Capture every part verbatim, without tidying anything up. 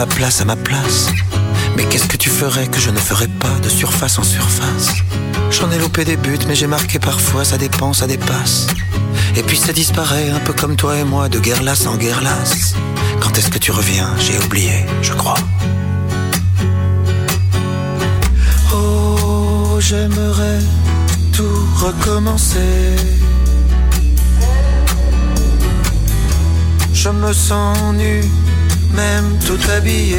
ma place, à ma place. Mais qu'est-ce que tu ferais que je ne ferais pas de surface en surface? J'en ai loupé des buts, mais j'ai marqué parfois, ça dépend, ça dépasse. Et puis ça disparaît, un peu comme toi et moi, de guerre lasse en guerre lasse. Quand est-ce que tu reviens? J'ai oublié, je crois. Oh, j'aimerais tout recommencer. Je me sens nu, même tout habillé.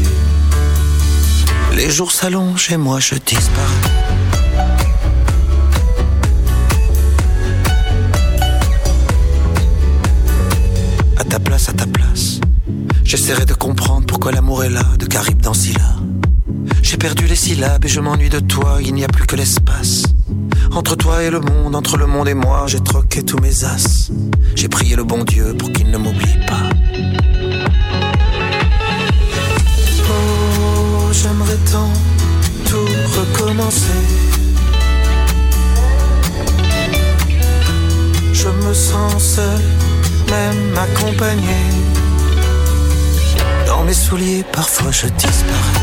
Les jours s'allongent et moi je disparais. À ta place, à ta place, j'essaierai de comprendre pourquoi l'amour est là, de Caribe dans Scylla. J'ai perdu les syllabes et je m'ennuie de toi, il n'y a plus que l'espace. Entre toi et le monde, entre le monde et moi, j'ai troqué tous mes as. J'ai prié le bon Dieu pour qu'il ne m'oublie pas. Oh, j'aimerais tant tout recommencer. Je me sens seul, même accompagné. Dans mes souliers, parfois je disparais.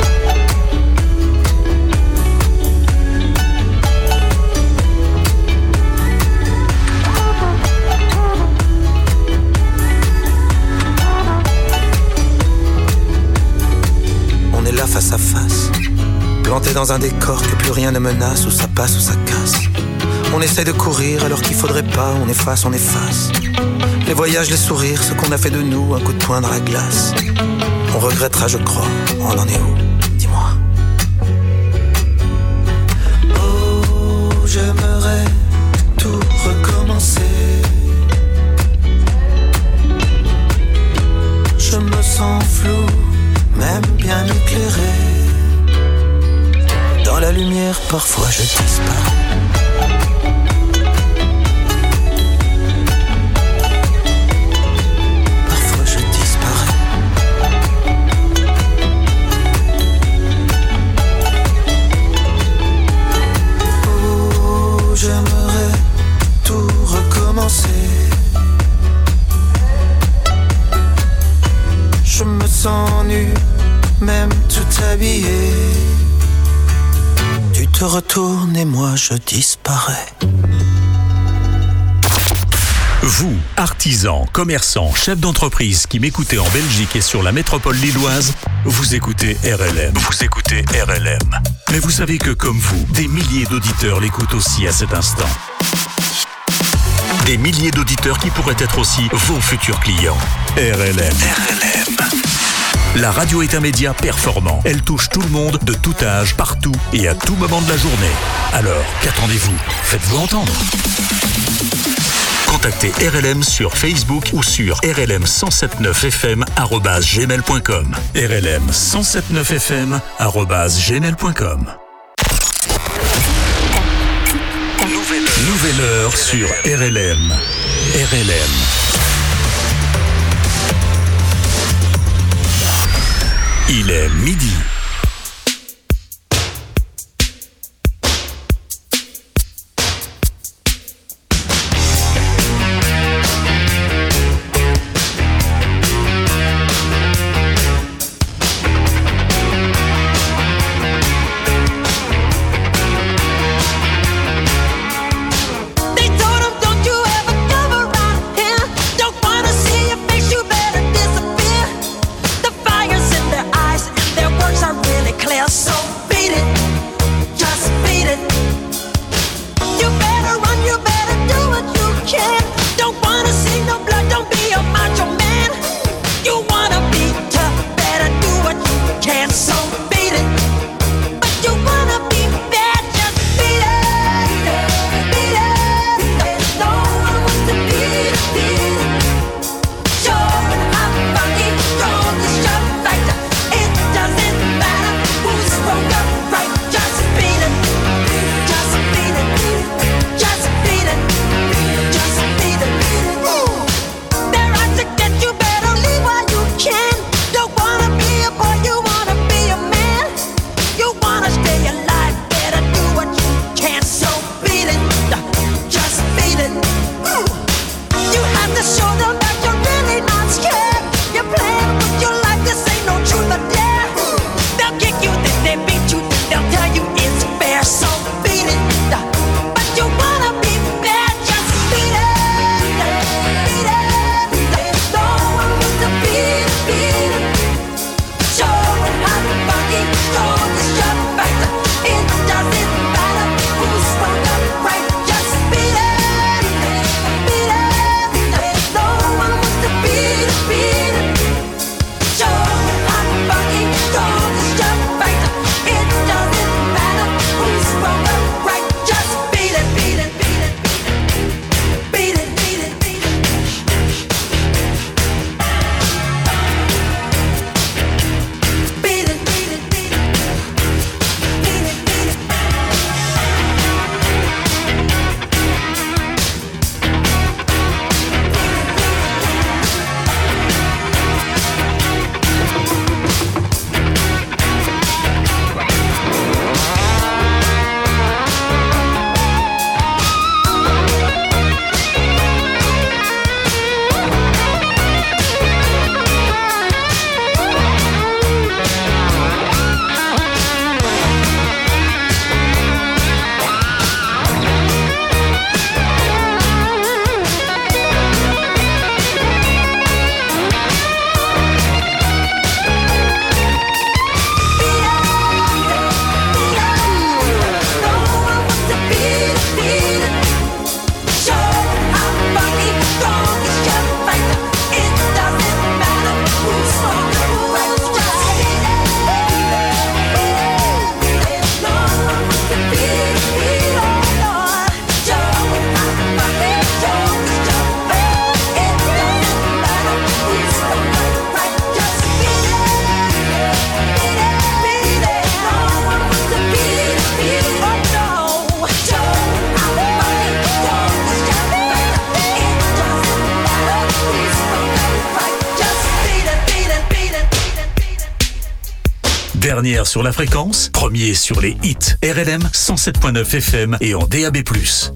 On est là face à face, planté dans un décor que plus rien ne menace, où ça passe ou ça casse. On essaie de courir alors qu'il faudrait pas, on efface, on efface. Les voyages, les sourires, ce qu'on a fait de nous, un coup de poing dans la glace. On regrettera, je crois, on en est où? Dis-moi. Oh, j'aimerais tout recommencer. Je me sens flou, même bien éclairé. Dans la lumière, parfois je disparais. J'aimerais tout recommencer. Je me sens nu, même tout habillé. Tu te retournes et moi je disparais. Vous, artisans, commerçants, chefs d'entreprise qui m'écoutez en Belgique et sur la métropole lilloise, vous écoutez R L M. Vous écoutez R L M. Mais vous savez que comme vous, des milliers d'auditeurs l'écoutent aussi à cet instant. Des milliers d'auditeurs qui pourraient être aussi vos futurs clients. R L M. R L M. La radio est un média performant. Elle touche tout le monde, de tout âge, partout et à tout moment de la journée. Alors, qu'attendez-vous? Faites-vous entendre. Contactez R L M sur Facebook ou sur r l m cent soixante-neuf f m arobase gmail point com. R L M cent soixante-neuf f m arobase gmail point com. Nouvelle, Nouvelle heure sur R L M. R L M. Il est midi. Works Dernière sur la fréquence, premier sur les hits. R L M cent sept point neuf F M et en D A B plus.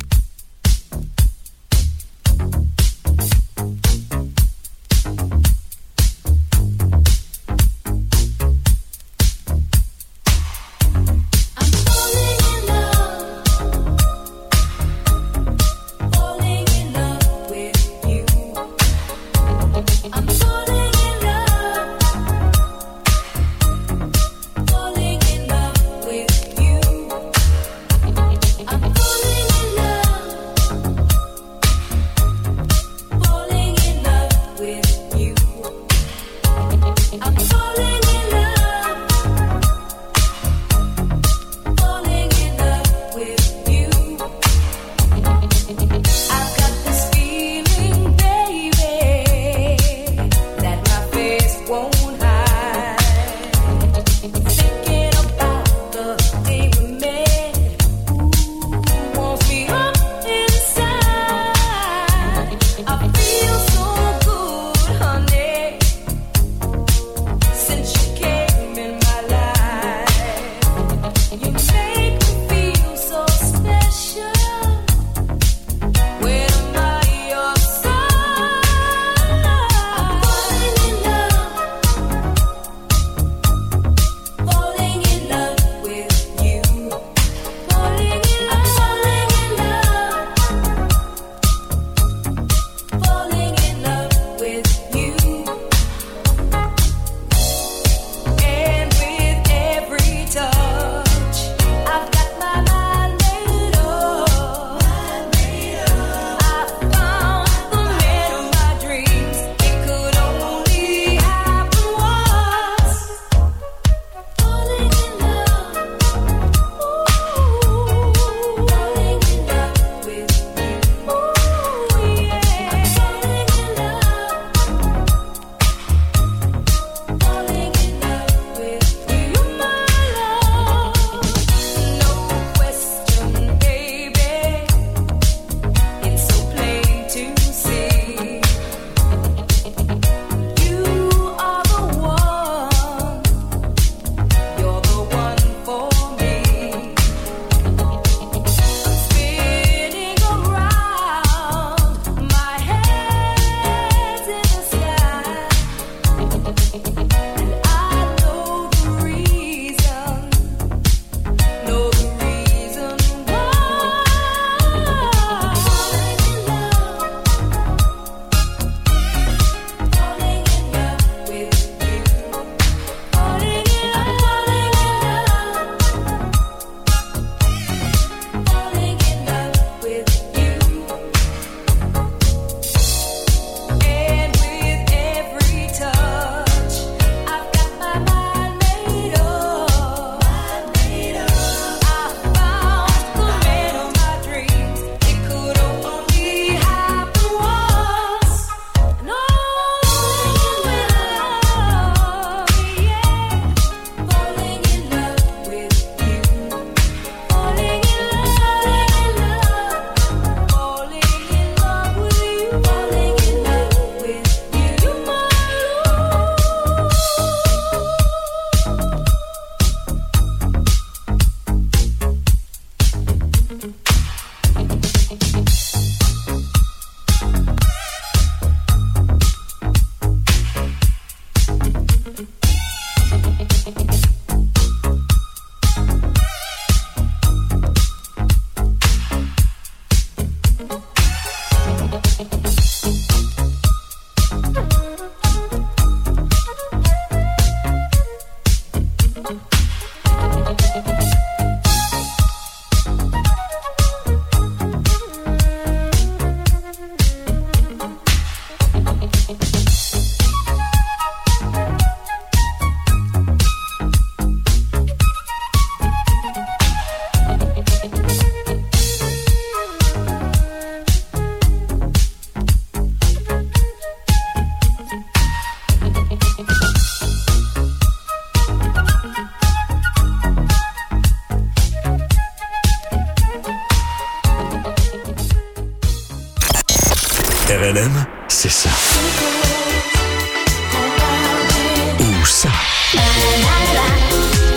R L M, c'est ça. Ou ça.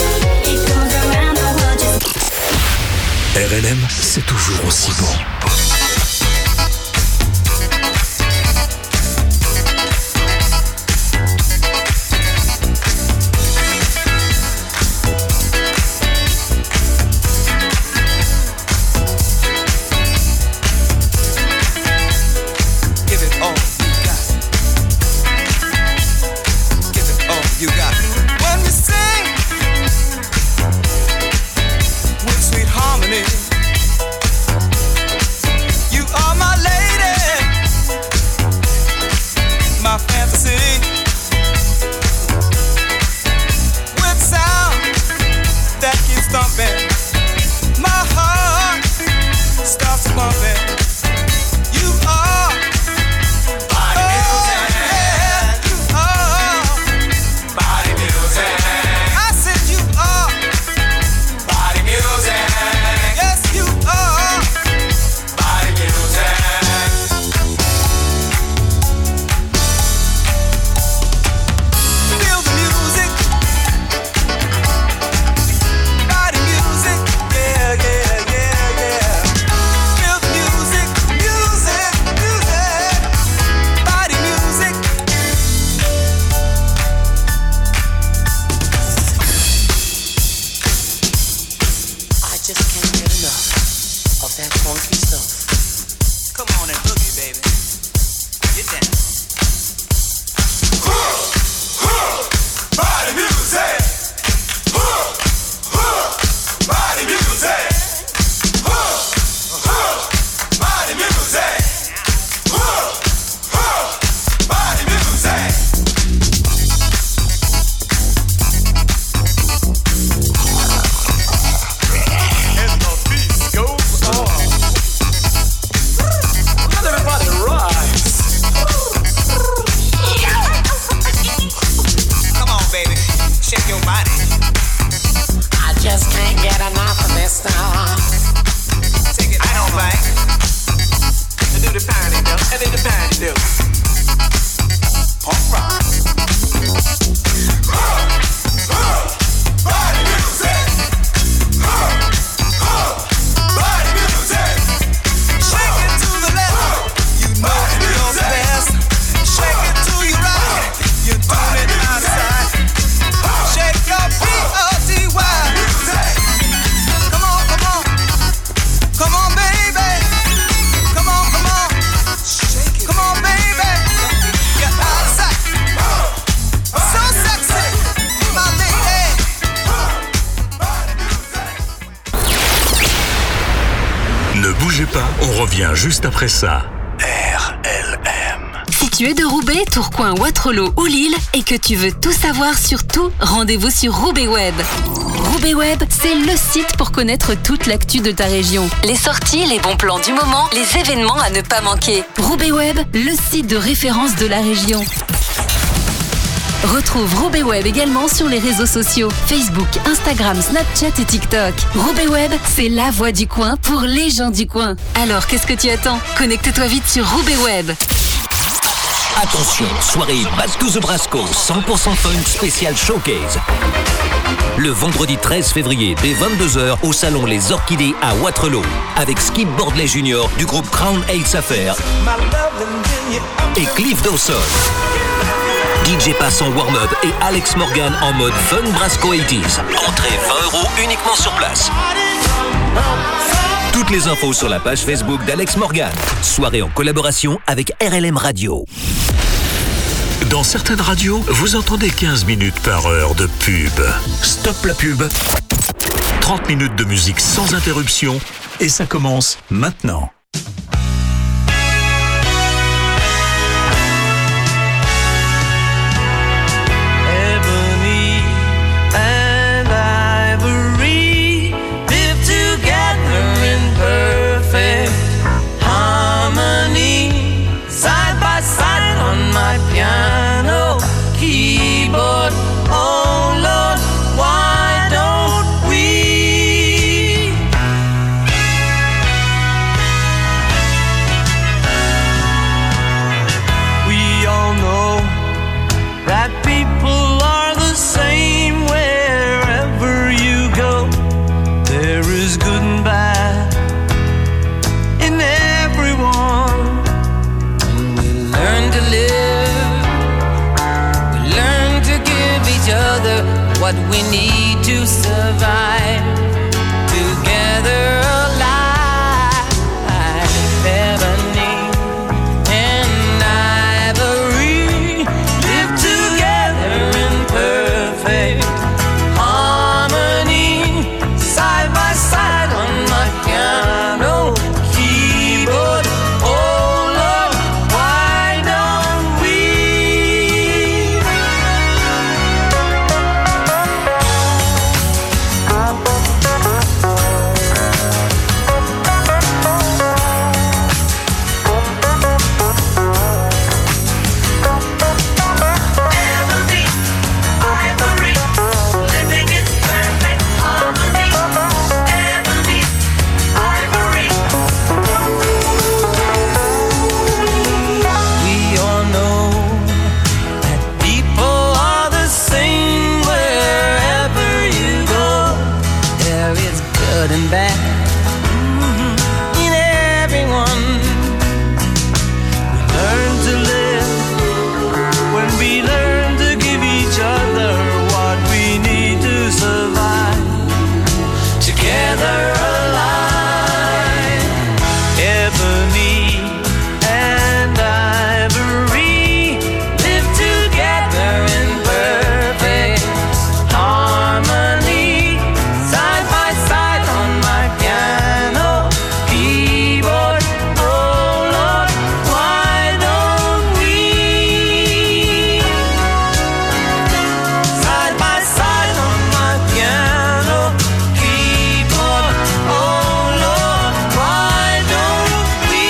R L M, c'est toujours aussi bon. Juste après ça, R L M. Si tu es de Roubaix, Tourcoing, Wattrelos ou Lille et que tu veux tout savoir sur tout, rendez-vous sur Roubaix Web. Roubaix Web, c'est le site pour connaître toute l'actu de ta région. Les sorties, les bons plans du moment, les événements à ne pas manquer. Roubaix Web, le site de référence de la région. Retrouve Roubaix Web également sur les réseaux sociaux Facebook, Instagram, Snapchat et TikTok. Roubaix Web, c'est la voix du coin pour les gens du coin. Alors, qu'est-ce que tu attends? Connecte-toi vite sur Roubaix Web. Attention, soirée Back to the Brasco, cent pour cent fun spécial showcase. Le vendredi treize février, dès vingt-deux heures, au salon Les Orchidées à Wattrelos, avec Skip Bordley Junior du groupe Crown Heights Affair et Cliff Dawson. D J Pass en warm-up et Alex Morgan en mode Fun Brasco quatre-vingt-dix. Entrée vingt euros uniquement sur place. Toutes les infos sur la page Facebook d'Alex Morgan. Soirée en collaboration avec R L M Radio. Dans certaines radios, vous entendez quinze minutes par heure de pub. Stop la pub. trente minutes de musique sans interruption et ça commence maintenant. Piano, keyboard, oh Lord, why don't we? what we need to survive. Together alive, ebony and ivory live together in perfect harmony, side by side on my piano keyboard. Oh Lord, why don't we? Ebony, ivory, living in perfect harmony. Ebony, ivory. We all know that people are the same wherever you go. There is good and bad mhm, in everyone. We learn to live when we learn to give each other what we need to survive. Together alive, ebony and ivory live together in perfect harmony, side by side on my piano keyboard. Oh Lord, why don't we? Side by side on my piano keyboard. Oh Lord, why don't we?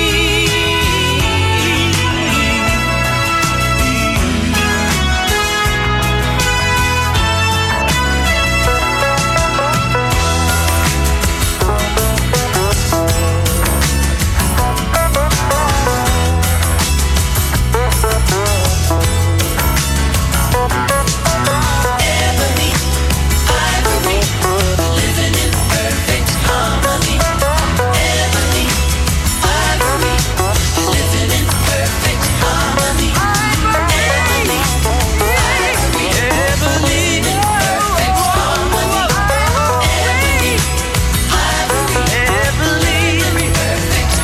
Ebony, ivory, living in perfect harmony. Ebony, ivory, living in perfect harmony. Ebony, ivory, ebony, perfect harmony. Ebony, ivory, ebony, perfect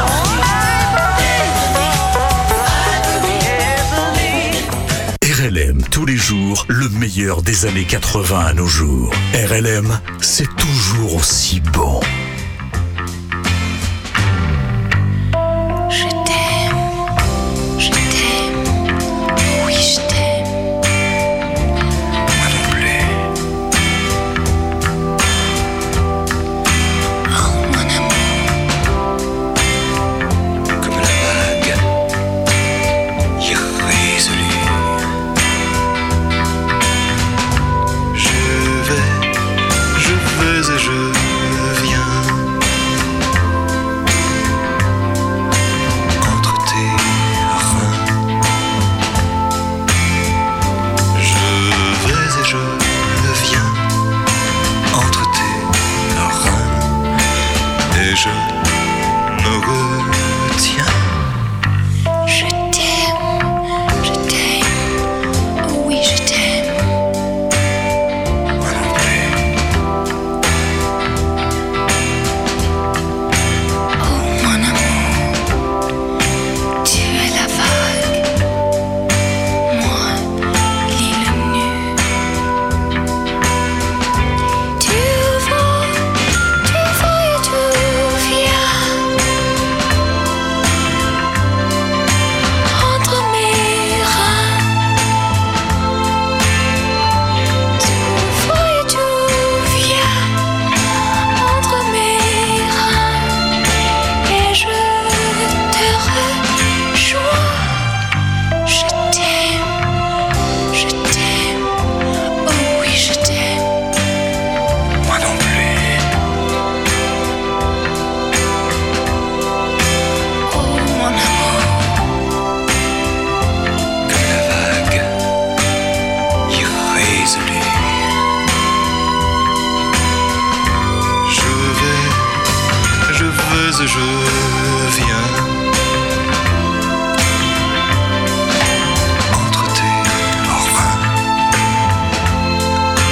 harmony. R L M, tous les jours, le meilleur des années quatre-vingts à nos jours. R L M, c'est toujours aussi bon. Je t'aime, je t'aime, oui je t'aime. Moi non plus. Oh mon amour, Comme la vague irrésolue. Je vais, je vais et je viens entre tes reins. Je vais et je viens entre tes reins et je me retiens. je t'aime, je t'aime, oui je t'aime. Moi non plus. Oh mon amour, tu es la vague, moi l'île nue. Tu vas, tu vas et tu viens entre mes reins. Tu vas et tu viens entre mes reins et je te rejoins. Je t'aime, je t'aime, oh oui je t'aime. Moi non plus. Oh mon amour, Comme la vague irrésolue. Je vais, je veux et je viens entre tes reins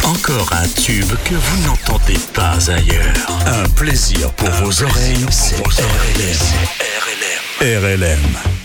Encore un tube que vous n'entendez pas ailleurs. Un plaisir pour un vos plaisir oreilles, pour c'est vos R L M. R L M. R L M.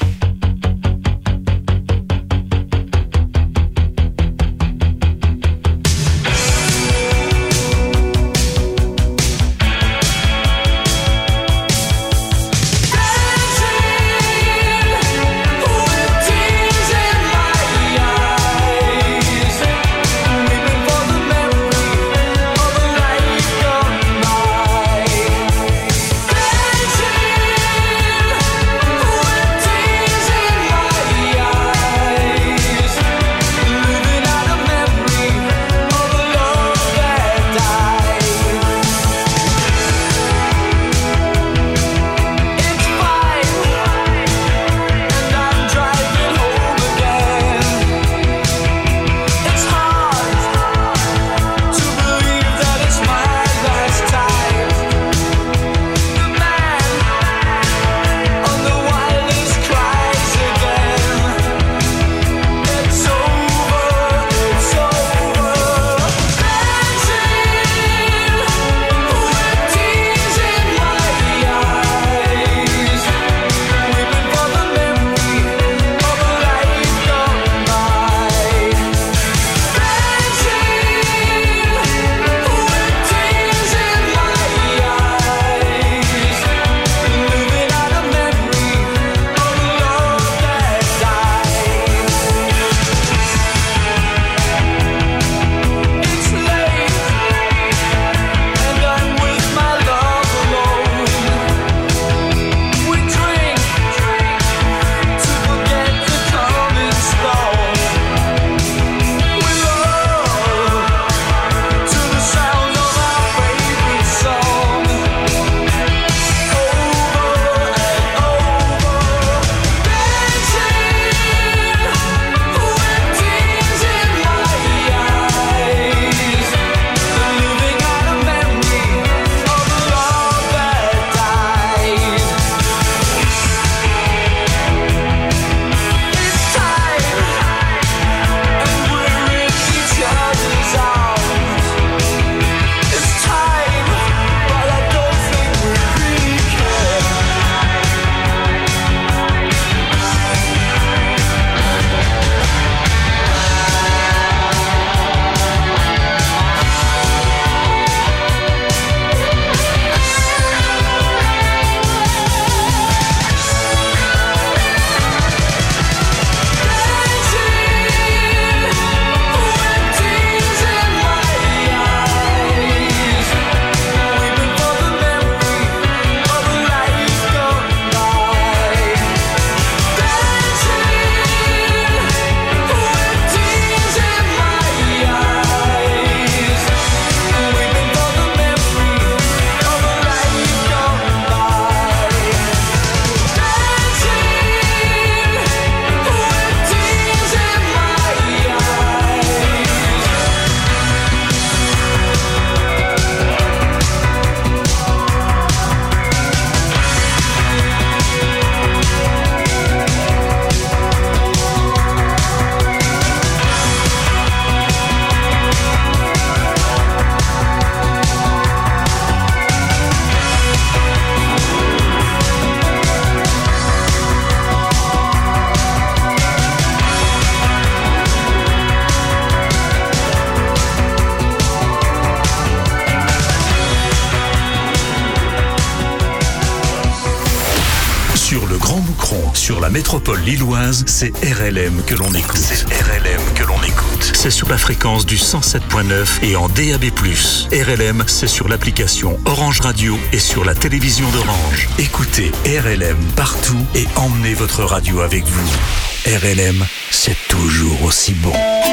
Sur la métropole lilloise, c'est R L M que l'on écoute. C'est R L M que l'on écoute. C'est sur la fréquence du cent sept point neuf et en D A B plus. R L M, c'est sur l'application Orange Radio et sur la télévision d'Orange. Écoutez R L M partout et emmenez votre radio avec vous. R L M, c'est toujours aussi bon.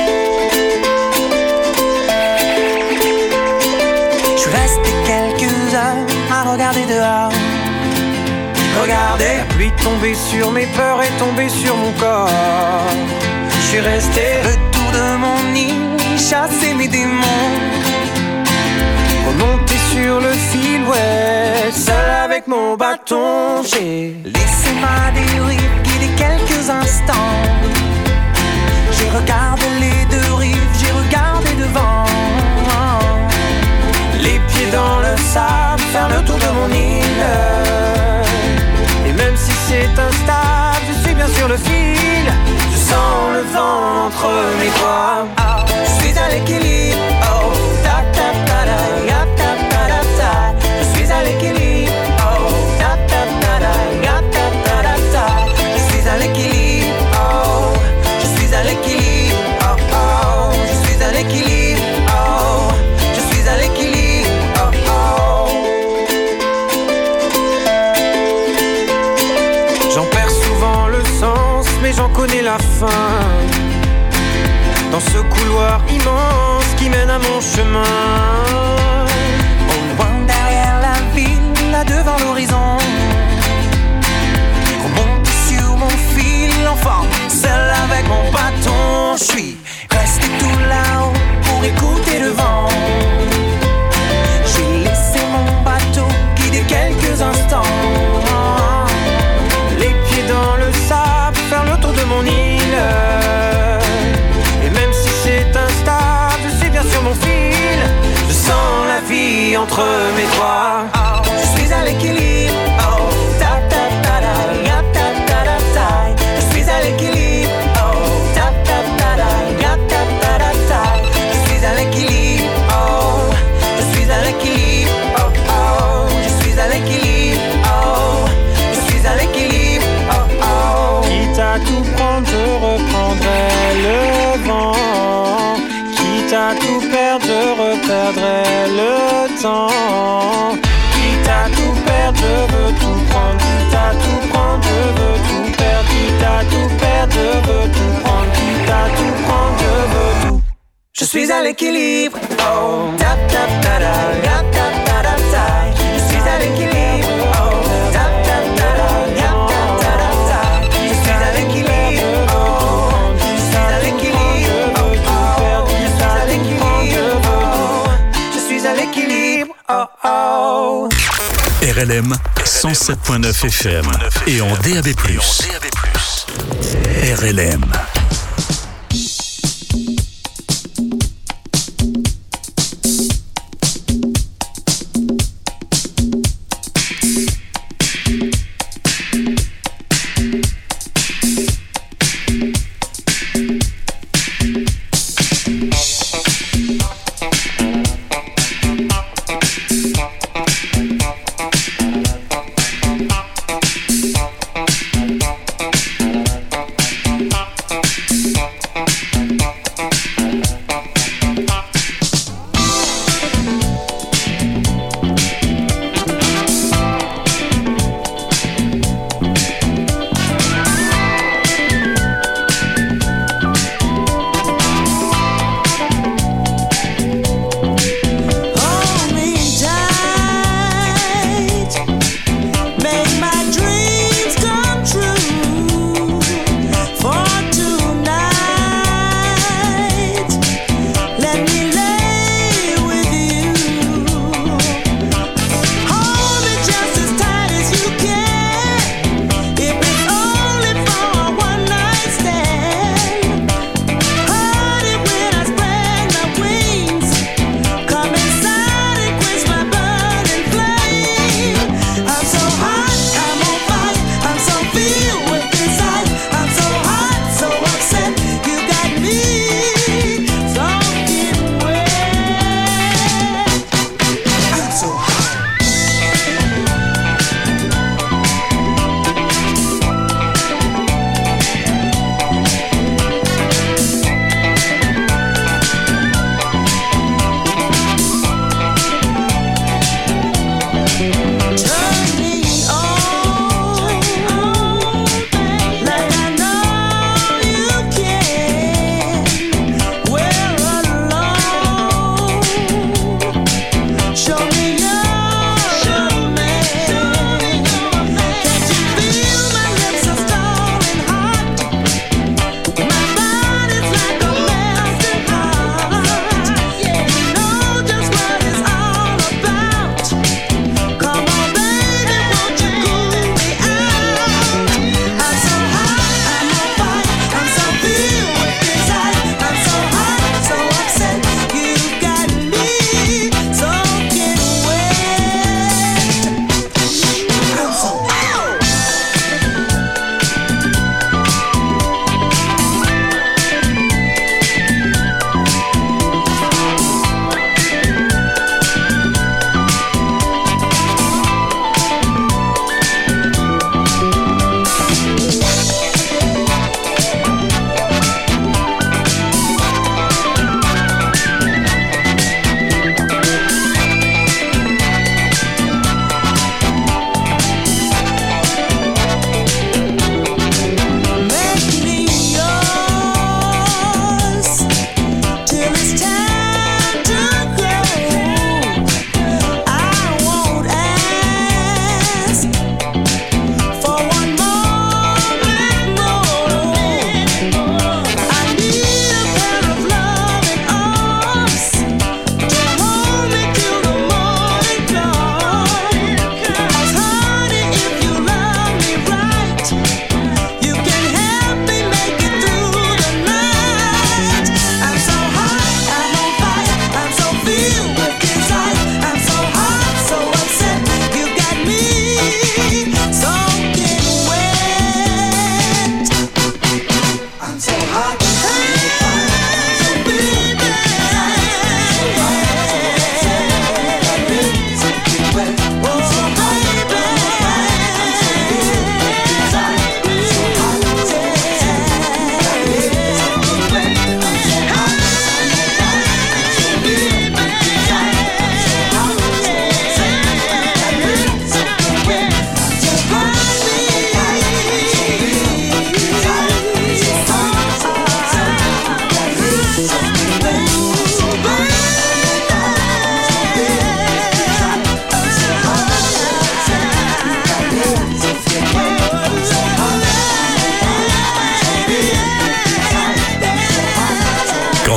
Je suis resté quelques heures à regarder dehors. Regardez la pluie tomber sur mes peurs et tomber sur mon corps. Je suis resté le tour de mon nid, chasser mes démons, remonter sur le fil, ouais, seul avec mon bâton. J'ai laissé ma dérive guider quelques instants. J'ai regardé les deux rives, j'ai regardé devant. sur le fil. Je sens le vent entre mes doigts. Oh, je suis à l'équilibre. Oh, ta ta ta da, ya ta ta da ta. Je suis à l'équilibre. Oh, ta ta ta da, ya ta ta da ta. Je suis à l'équilibre. Oh, je suis à l'équilibre. Oh oh, je suis à l'équilibre. Oh, je suis à l'équilibre. Oh oh. J'en perds souvent le sens, mais j'en connais la fin. Dans ce couloir immense qui mène à mon chemin. Au loin derrière la ville, là devant l'horizon. Remonte sur mon fil, enfin, seul avec mon bâton. Je suis resté tout là-haut pour écouter le vent. J'ai laissé mon bateau guider quelques instants. Les pieds dans le sable, faire le tour de mon île. Et même si c'est instable, je suis bien sur mon fil. Je sens la vie entre mes doigts. Oh, je suis à l'équilibre. Oh, ta ta ta da, ya ta ta da ta. Je suis à l'équilibre. Oh, ta ta ta da, ya ta ta da ta. Je suis à l'équilibre. Oh, je suis à l'équilibre. Oh oh, je suis à l'équilibre. Oh, je suis à l'équilibre. Oh oh. Quitte à tout prendre, je reprendrai le vent. Quitte à tout perdre, je reperdrai le temps. Quitte à tout perdre, je veux tout prendre. Quitte à tout prendre, je veux tout perdre. Quitte à tout perdre, je veux tout prendre. Quitte à tout prendre, je veux tout. Je suis à l'équilibre. Oh, ta ta ta da, ya ta ta da ta. Je suis à l'équilibre. Oh, ta ta ta da, ya ta ta da ta. Je suis à l'équilibre. Oh, je suis à l'équilibre. Oh, oh, je suis à l'équilibre. Oh, je suis à l'équilibre. Oh, oh. R L M cent sept point neuf F M et en D A B plus. R L M.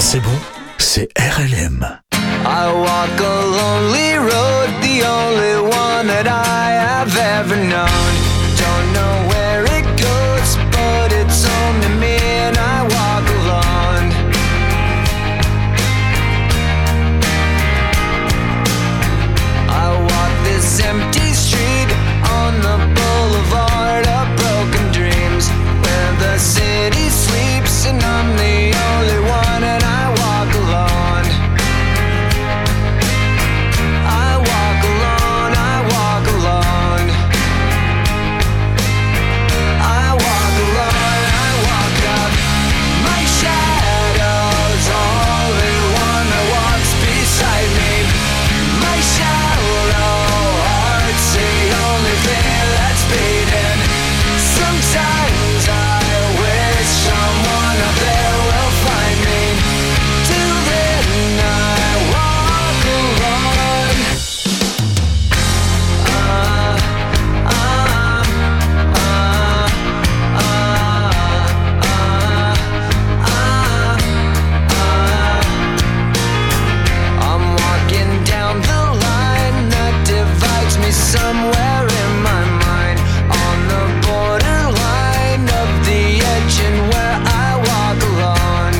c'est bon, c'est R L M. I walk a lonely road, the only one that I have ever known. Don't know where it goes, but it's home to me and I walk alone. I walk this empty street on the boulevard of broken dreams, where the city sleeps and I'm the only one and I walk alone. I walk alone, I walk alone. I walk alone, I walk up. My shadow's only one that walks beside me. My shallow heart's the only thing that's beating. Sometimes I wish someone up there will find me. Till then I walk alone. Ah, ah, ah, ah, ah, ah. I'm walking down the line that divides me somewhere in my mind, on the borderline of the edge and where I walk alone.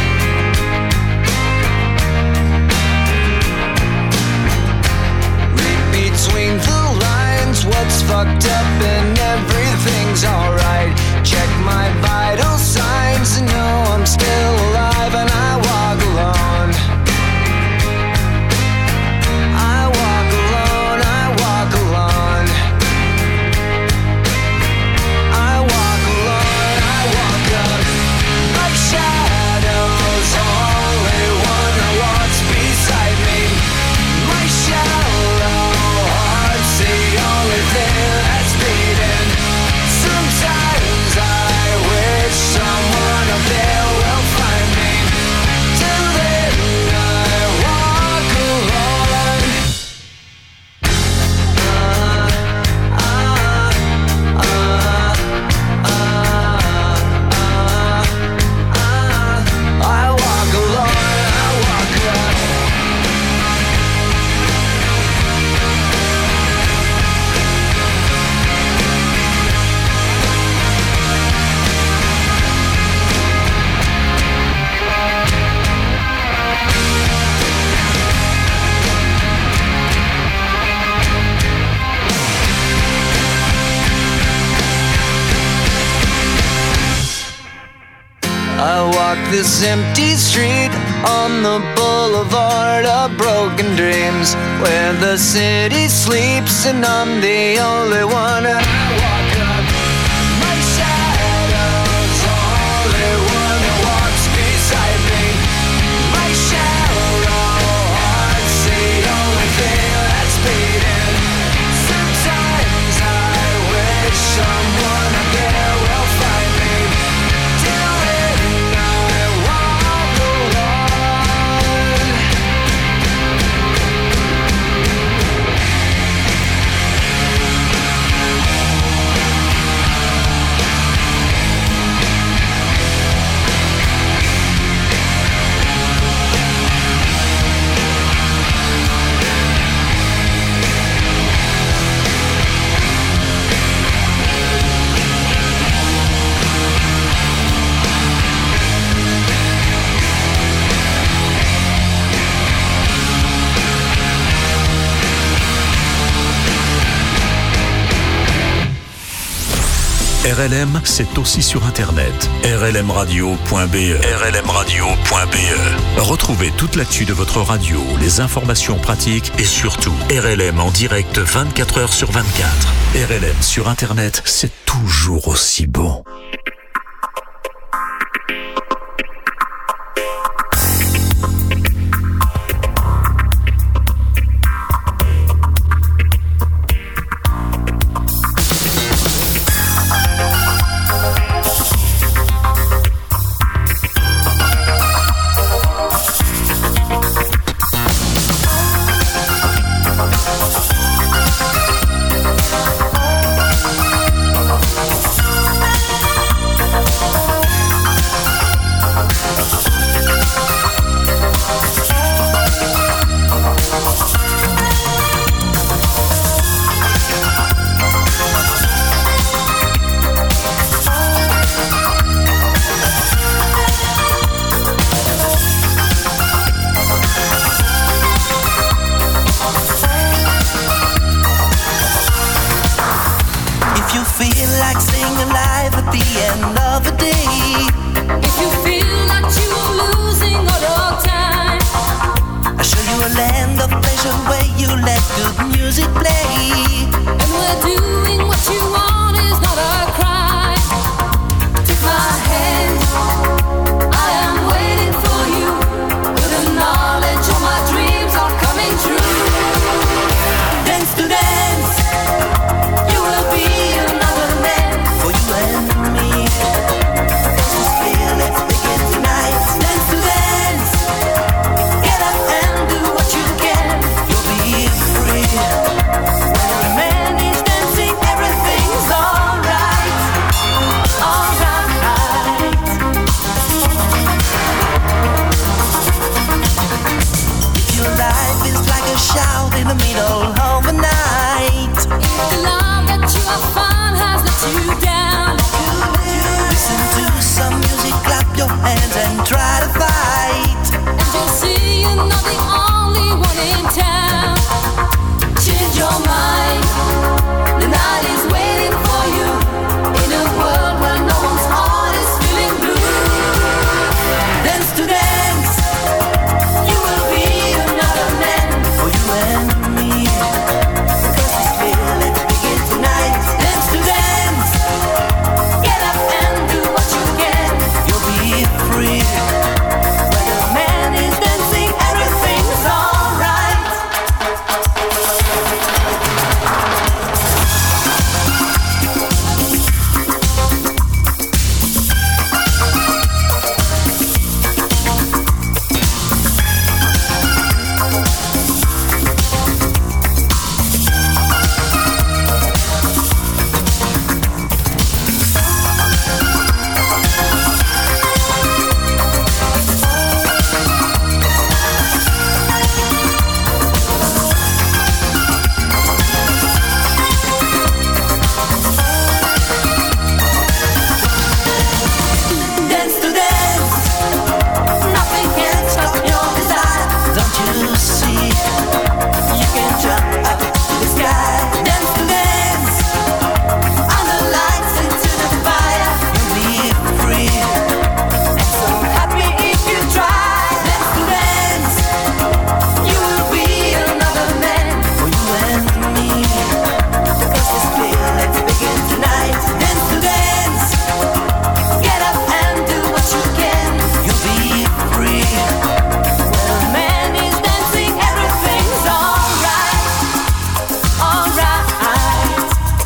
Read between the lines what's fucked up and everything's alright. Check my vital signs and know I'm still alive and I walk alone. I walk alone, I walk alone. I walk alone, I walk up. My shadow's only one that walks beside me. My shallow heart's the only thing that's beating. Sometimes I wish someone up there will find me. Till then I walk alone. Ah, ah, ah, ah, ah. I walk alone, I walk alone. I walk this empty street on the boulevard of broken dreams, where the city sleeps and I'm the only one. And I walk up. My shadow's only one that walks beside me. My shallow heart's the only thing that's beating. Sometimes I wish someone up there will find me. Till then I walk alone. R L M, c'est aussi sur Internet. R L M radio point B E. R L M radio point B E. Retrouvez toute l'actu de votre radio, les informations pratiques et surtout R L M en direct vingt-quatre heures sur vingt-quatre. R L M sur Internet, c'est toujours aussi bon. music play. And we're doing what you want is not a crime. Take my hand, I am waiting for you. With the knowledge all my dreams are coming true. Dance to dance, you will be another man for you and me. Cause it's clear, let's begin tonight. Dance to dance, get up and do what you can. You'll be free. When a man is dancing, everything's alright. Alright. If your life is like a shout in the middle of the night, The love that you have found has let you down. listen to some music, clap your hands and try to fight. And you'll see you're not the only one in town. Change your mind, the night is waiting for you. In a world where no one's heart is feeling blue. Dance to dance, you will be another man for you and me. Cause it's clear, let's begin tonight. Dance to dance, get up and do what you can. You'll be free. When a man is dancing, everything's alright. Dance to dance, nothing can stop your desire. Don't you see? You can jump up to the sky. Dance to dance, under lights into the fire. You'll be free and so happy if you try. Dance to dance, you will be another man for you and me. Because it's clear, let's begin tonight. Dance to dance. Get up and do what you can. You'll be free. When a man is dancing, everything's alright. Alright.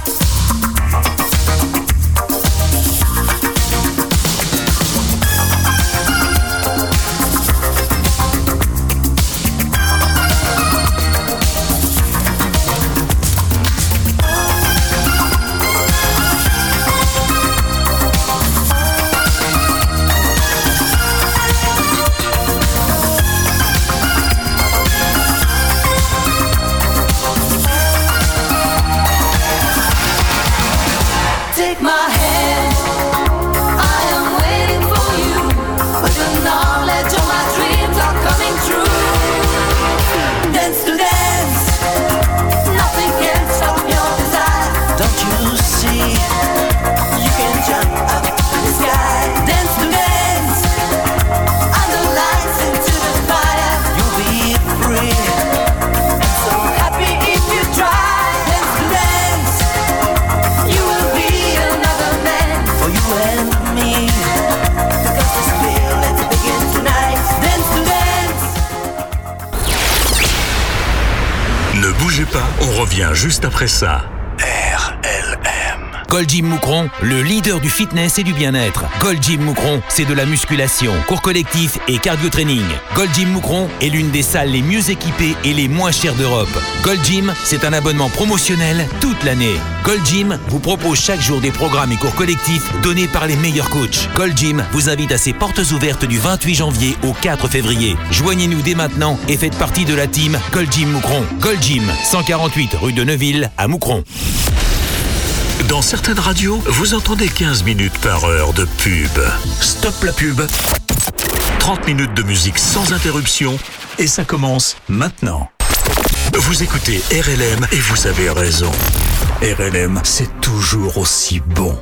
Take my hand, I am waiting for you. With the knowledge all my dreams are coming true. Dance to dance, nothing can stop your desire. Don't you see? You can jump up to the sky. Dance to dance, under lights into the fire. You'll be free and so happy if you try. Dance to dance, you will be another man for you and me. Because it's clear, let's begin tonight. Dance to dance. Ne bougez pas, on revient juste après ça. R L M. Gold Gym Moucron, le leader du fitness et du bien-être. Gold Gym Moucron, c'est de la musculation, cours collectif et cardio training. Gold Gym Moucron est l'une des salles les mieux équipées et les moins chères d'Europe. Gold Gym, c'est un abonnement promotionnel toute l'année. Gold Gym vous propose chaque jour des programmes et cours collectifs donnés par les meilleurs coachs. Gold Gym vous invite à ses portes ouvertes du vingt-huit janvier au quatre février. Joignez-nous dès maintenant et faites partie de la team Gold Gym Moucron. Gold Gym, cent quarante-huit rue de Neuville à Moucron. Dans certaines radios, vous entendez quinze minutes par heure de pub. Stop la pub. trente minutes de musique sans interruption et ça commence maintenant. Vous écoutez R L M et vous avez raison. R L M, c'est toujours aussi bon.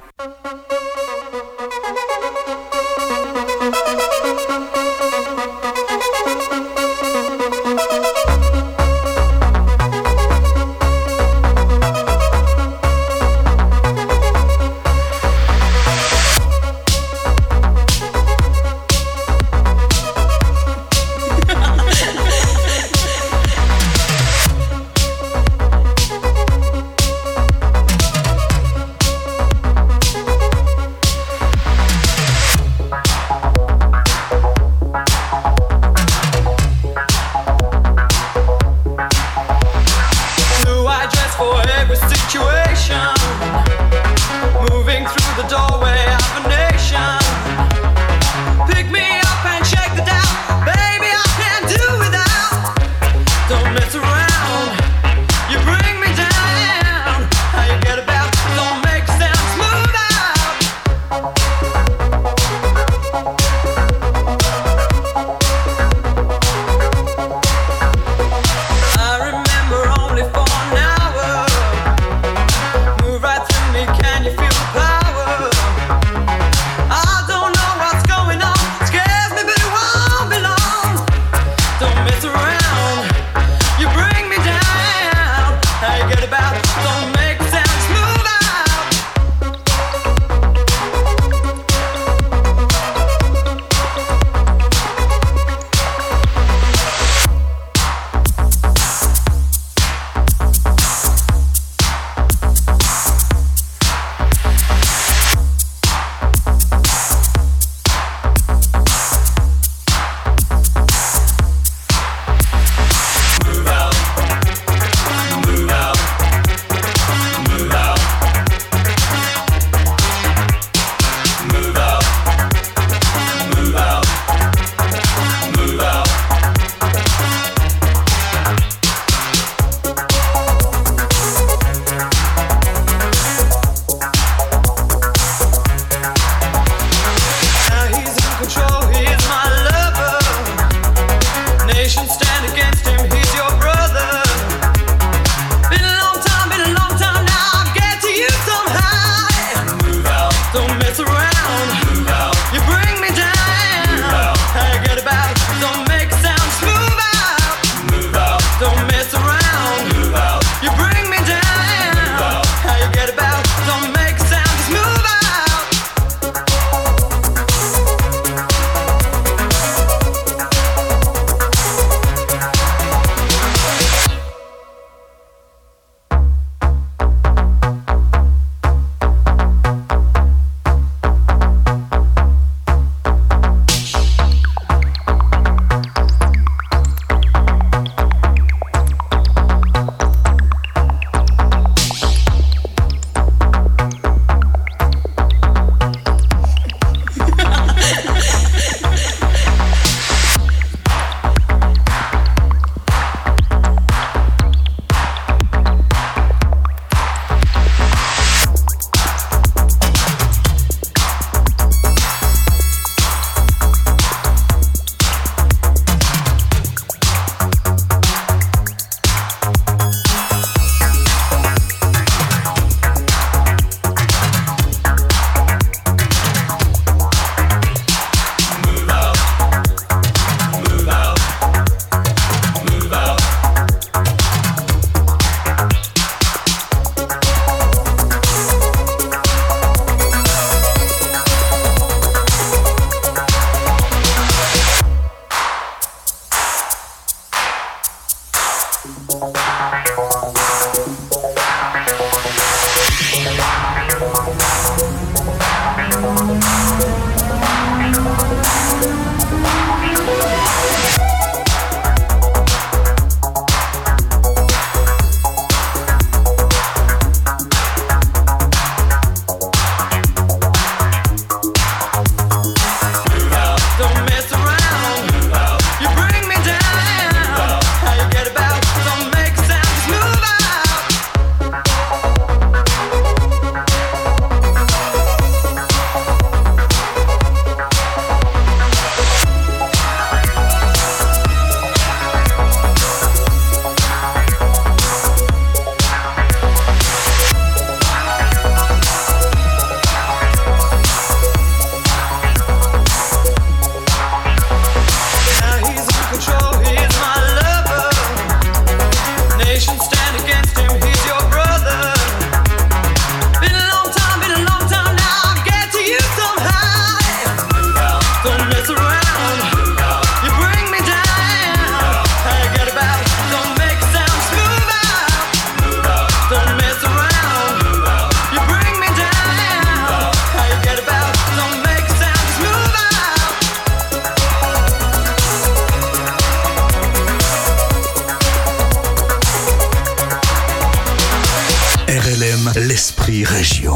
L'esprit région.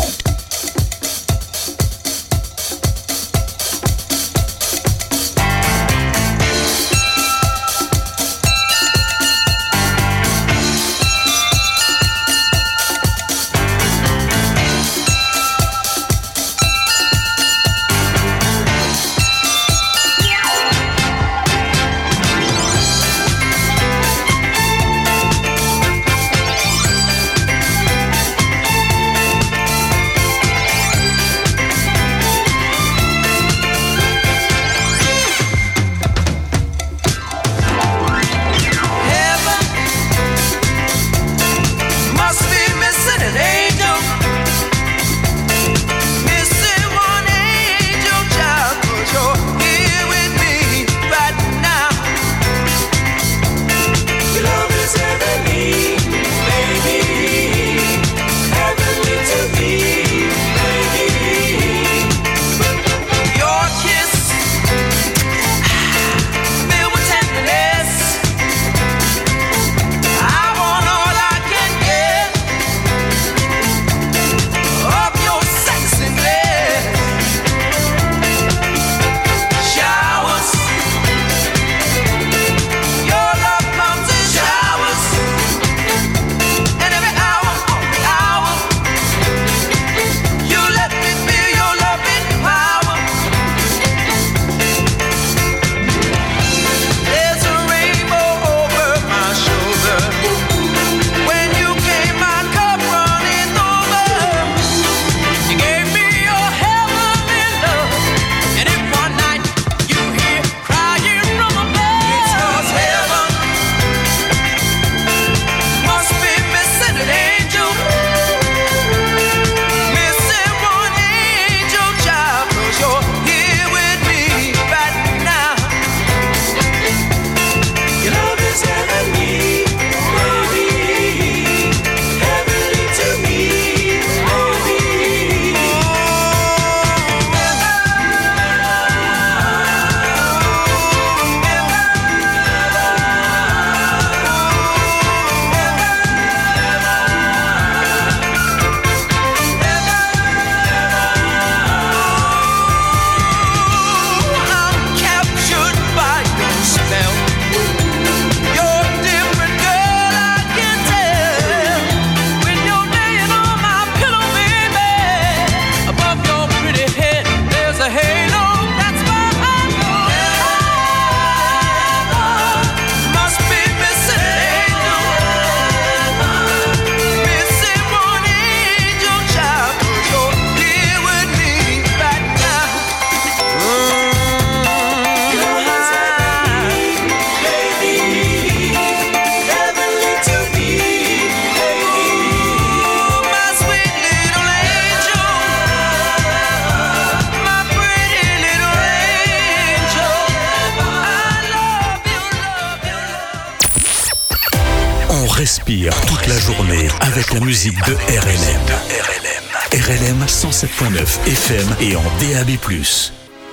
respire toute la journée avec la musique de R L M. R L M cent sept point neuf F M et en D A B plus.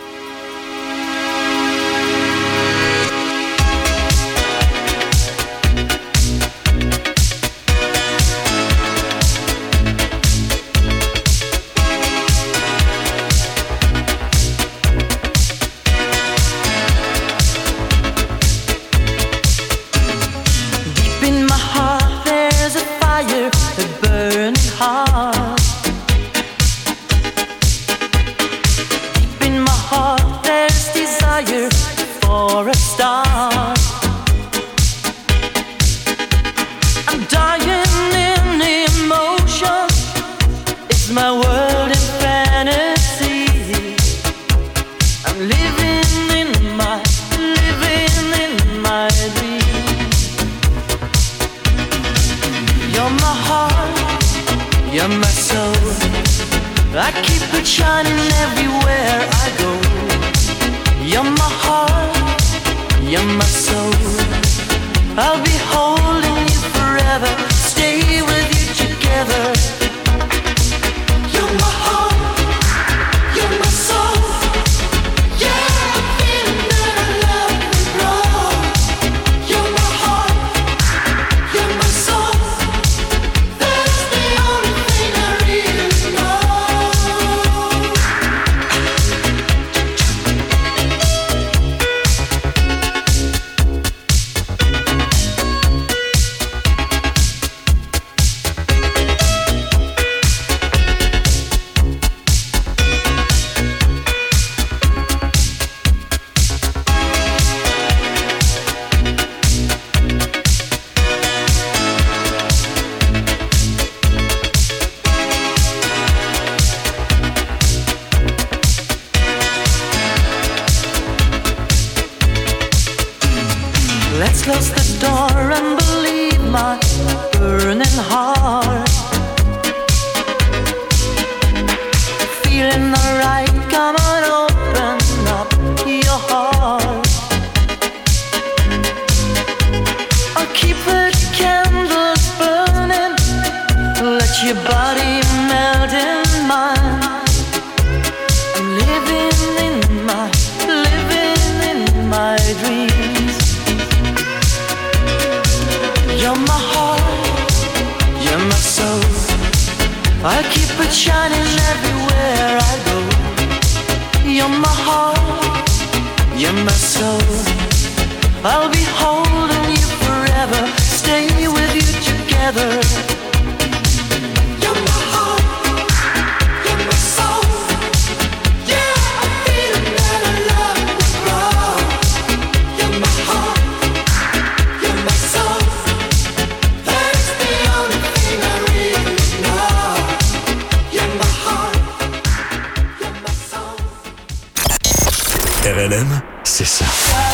R L M, c'est ça.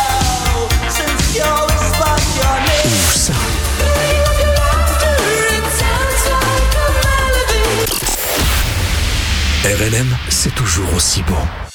Ou ça. R L M, c'est toujours aussi bon.